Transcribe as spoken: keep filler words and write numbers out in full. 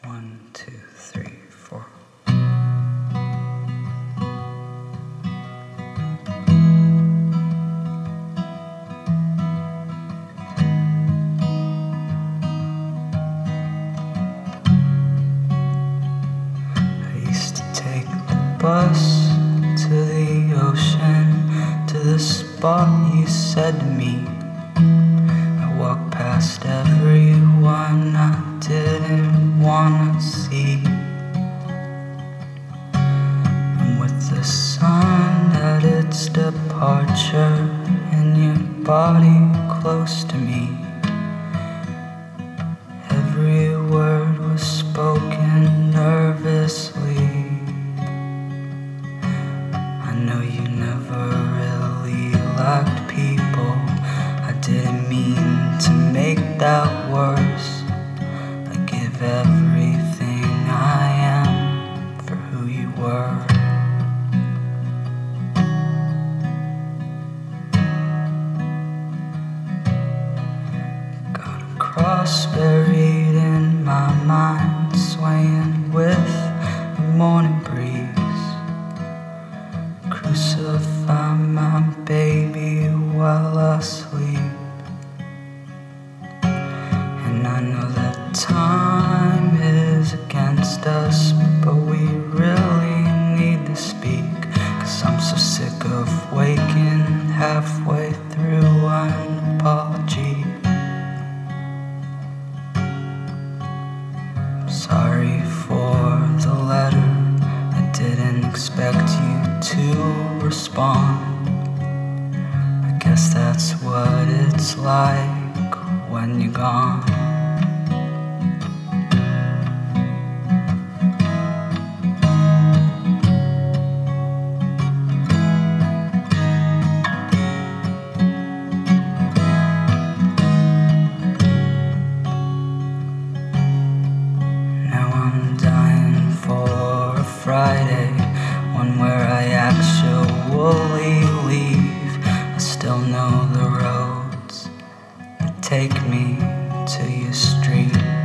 One, two, three, four. I used to take the bus to the ocean, to the spot you said to me. I walked past everyone I didn't wanna see, and with the sun at its departure and your body close to me, every word was spoken nervously. I know you never really liked people. I didn't mean to make that worse. I give everything I am for who you were. Got a cross buried in my mind, swaying with the morning breeze. Crucify my baby while I sleep. And I know that time is against us, but we really need to speak. Cause I'm so sick of waking halfway through an apology. I'm sorry for the letter, I didn't expect you to respond. I guess that's what it's like when you're gone. Now I'm dying for a Friday, one where I actually leave. I still know the roads that take me to your street.